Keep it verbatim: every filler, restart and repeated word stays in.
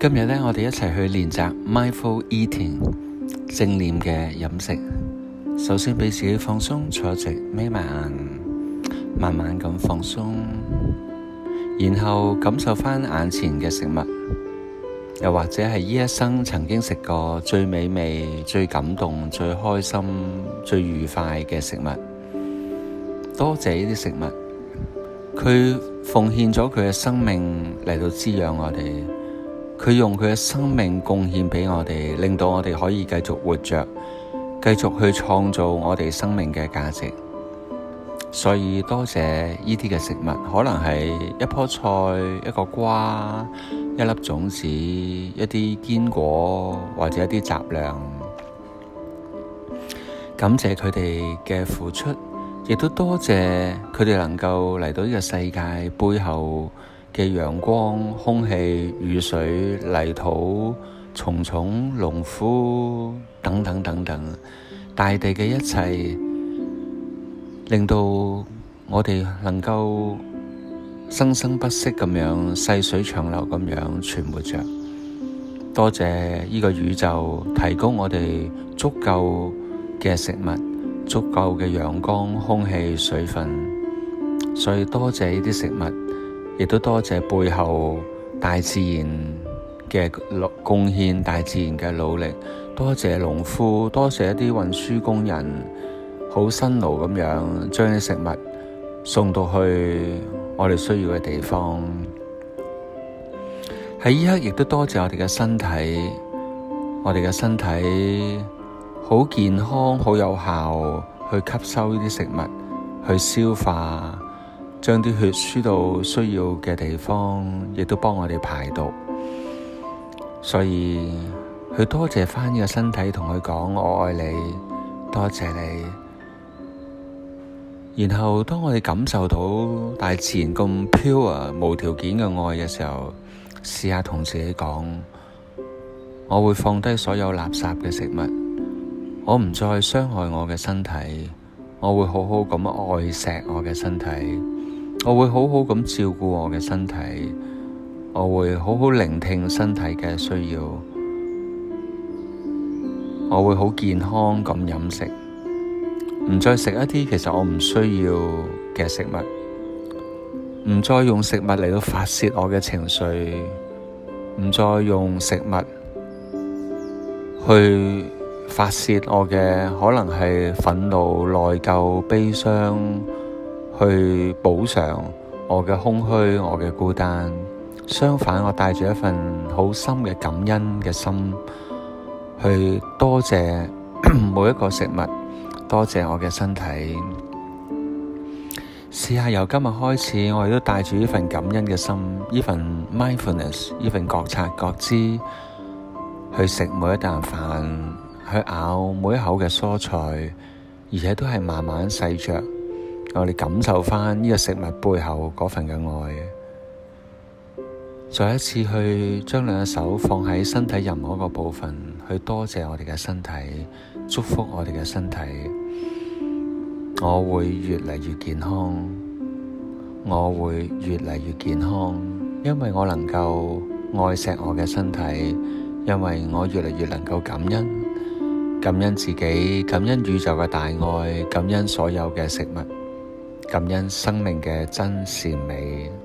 今日咧，我哋一齊去練習 Mindful Eating 正念嘅飲食。首先俾自己放鬆，坐直，眯埋眼，慢慢咁放鬆，然後感受翻眼前嘅食物，又或者係呢一生曾經食過最美味、最感動、最開心、最愉快嘅食物。多謝呢啲食物，佢奉獻咗佢嘅生命嚟到滋養我哋。佢用佢嘅生命貢獻俾我哋，令到我哋可以繼續活着，繼續去創造我哋生命嘅價值。所以多謝呢啲嘅食物，可能係一棵菜、一個瓜、一粒種子、一啲堅果或者一啲雜糧。感謝佢哋嘅付出，亦都多謝佢哋能夠嚟到呢個世界背後嘅陽光、空氣、雨水、泥土、蟲蟲、農夫等等等等，大地嘅一切，令到我哋能夠生生不息咁樣細水長流咁樣存活着。多謝呢個宇宙提供我哋足夠嘅食物、足夠嘅陽光、空氣、水分，所以多謝呢啲食物。亦都多謝背後大自然嘅貢獻，大自然嘅努力。多謝農夫，多謝一啲運輸工人，好辛勞咁樣將啲食物送到去我哋需要嘅地方。喺呢刻亦都多謝我哋嘅身體，我哋嘅身體好健康、好有效去吸收呢啲食物，去消化。將啲血輸到需要嘅地方，亦都幫我哋排毒。所以去多謝返呢個身體，同佢講我愛你，多謝你。然後當我哋感受到大自然咁 pure 無條件嘅愛嘅時候，試下同自己講，我會放低所有垃圾嘅食物，我唔再傷害我嘅身體，我會好好咁愛錫我嘅身體。我會好好咁照顧我嘅身體，我會好好聆聽身體嘅需要，我會好健康咁飲食，唔再食一啲其實我唔需要嘅食物，唔再用食物嚟到發洩我嘅情緒，唔再用食物去發洩我嘅可能係憤怒、內疚、悲傷，去補償我嘅空虛、我嘅孤單。相反，我帶住一份好深嘅感恩嘅心，去多謝每一個食物，多謝我嘅身體。試下由今日開始，我亦都帶住呢份感恩嘅心，呢份 mindfulness， 呢份覺察覺知，去食每一啖飯，去咬每一口嘅蔬菜，而且都係慢慢細嚼。我哋感受返呢個食物背後嗰份嘅愛，再一次去將兩隻手放喺身體任何一個部分，去多謝我哋嘅身體，祝福我哋嘅身體。我會越嚟越健康，我會越嚟越健康，因為我能夠愛錫我嘅身體，因為我越嚟越能夠感恩，感恩自己，感恩宇宙嘅大愛，感恩所有嘅食物，感恩生命嘅真善美。